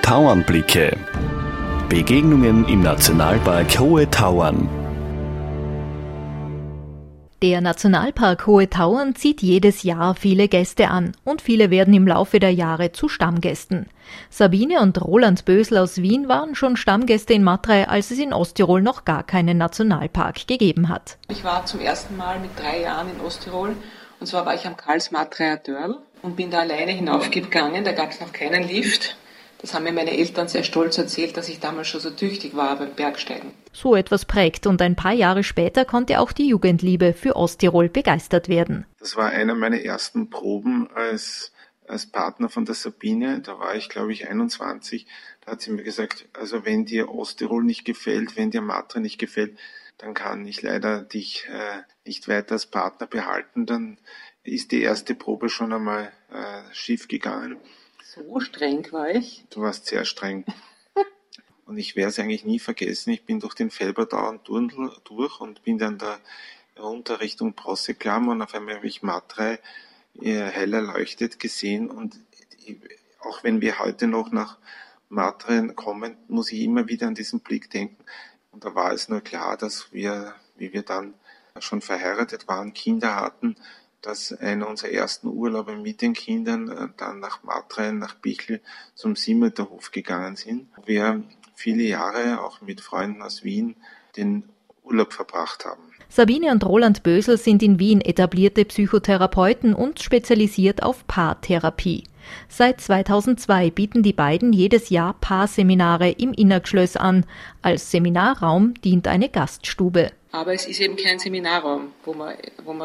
Tauernblicke. Begegnungen im Nationalpark Hohe Tauern. Der Nationalpark Hohe Tauern zieht jedes Jahr viele Gäste an und viele werden im Laufe der Jahre zu Stammgästen. Sabine und Roland Bösel aus Wien waren schon Stammgäste in Matrei, als es in Osttirol noch gar keinen Nationalpark gegeben hat. Ich war zum ersten Mal mit 3 Jahren in Osttirol und zwar war ich am Karls-Matreier Dörl und bin da alleine hinaufgegangen, da gab es noch keinen Lift. Das haben mir meine Eltern sehr stolz erzählt, dass ich damals schon so tüchtig war beim Bergsteigen. So etwas prägt und ein paar Jahre später konnte auch die Jugendliebe für Osttirol begeistert werden. Das war einer meiner ersten Proben als Partner von der Sabine. Da war ich, glaube ich, 21. Da hat sie mir gesagt, also wenn dir Osttirol nicht gefällt, wenn dir Matrei nicht gefällt, dann kann ich leider dich nicht weiter als Partner behalten. Dann ist die erste Probe schon einmal schief gegangen. So streng war ich? Du warst sehr streng. Und ich werde es eigentlich nie vergessen. Ich bin durch den Felbertauern durch und bin dann da runter Richtung Prosseklam und auf einmal habe ich Matrei hell erleuchtet gesehen. Und auch wenn wir heute noch nach Matrei kommen, muss ich immer wieder an diesen Blick denken. Und da war es nur klar, dass wir, wie wir dann schon verheiratet waren, Kinder hatten, dass einer unserer ersten Urlaube mit den Kindern dann nach Matrei, nach Bichl zum Simmeterhof gegangen sind, wo wir viele Jahre auch mit Freunden aus Wien den Urlaub verbracht haben. Sabine und Roland Bösel sind in Wien etablierte Psychotherapeuten und spezialisiert auf Paartherapie. Seit 2002 bieten die beiden jedes Jahr Paarseminare im Innergschlöss an. Als Seminarraum dient eine Gaststube. Aber es ist eben kein Seminarraum, wo man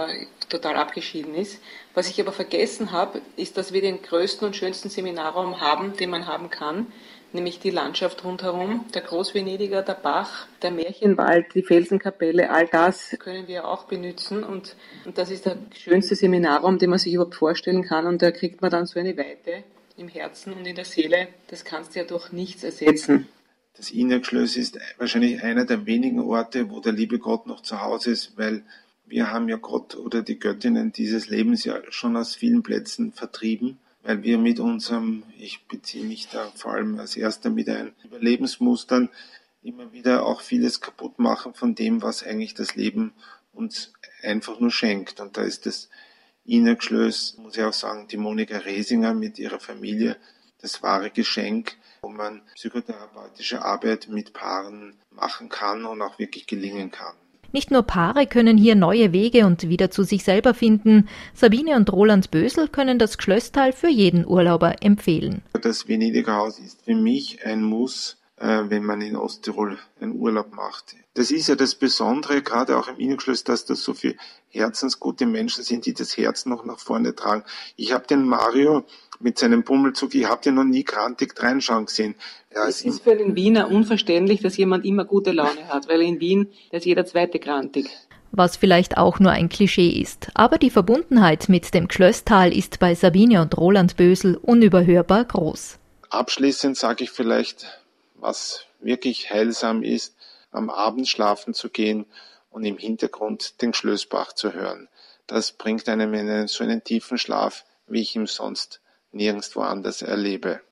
total abgeschieden ist. Was ich aber vergessen habe, ist, dass wir den größten und schönsten Seminarraum haben, den man haben kann, nämlich die Landschaft rundherum, der Großvenediger, der Bach, der Märchenwald, die Felsenkapelle, all das können wir auch benutzen und das ist der schönste Seminarraum, den man sich überhaupt vorstellen kann und da kriegt man dann so eine Weite im Herzen und in der Seele, das kannst du ja durch nichts ersetzen. Das Innergschlöss ist wahrscheinlich einer der wenigen Orte, wo der liebe Gott noch zu Hause ist, weil wir haben ja Gott oder die Göttinnen dieses Lebens ja schon aus vielen Plätzen vertrieben, weil wir mit unserem, ich beziehe mich da vor allem als erster mit ein Überlebensmustern, immer wieder auch vieles kaputt machen von dem, was eigentlich das Leben uns einfach nur schenkt. Und da ist das Innergschlöss, muss ich auch sagen, die Monika Resinger mit ihrer Familie, das wahre Geschenk, wo man psychotherapeutische Arbeit mit Paaren machen kann und auch wirklich gelingen kann. Nicht nur Paare können hier neue Wege und wieder zu sich selber finden. Sabine und Roland Bösel können das Gschlösstal für jeden Urlauber empfehlen. Das Venediger Haus ist für mich ein Muss, wenn man in Osttirol einen Urlaub macht. Das ist ja das Besondere, gerade auch im Innergschlöss, dass das so viele herzensgute Menschen sind, die das Herz noch nach vorne tragen. Ich habe den Mario mit seinem Pummelzug, ich habe den noch nie grantig reinschauen gesehen. Es ist für den Wiener unverständlich, dass jemand immer gute Laune hat, weil in Wien ist jeder zweite grantig. Was vielleicht auch nur ein Klischee ist. Aber die Verbundenheit mit dem Gschlösstal ist bei Sabine und Roland Bösel unüberhörbar groß. Abschließend sage ich vielleicht, was wirklich heilsam ist, am Abend schlafen zu gehen und im Hintergrund den Gschlössbach zu hören. Das bringt einem in so einen tiefen Schlaf, wie ich ihn sonst nirgendwo anders erlebe.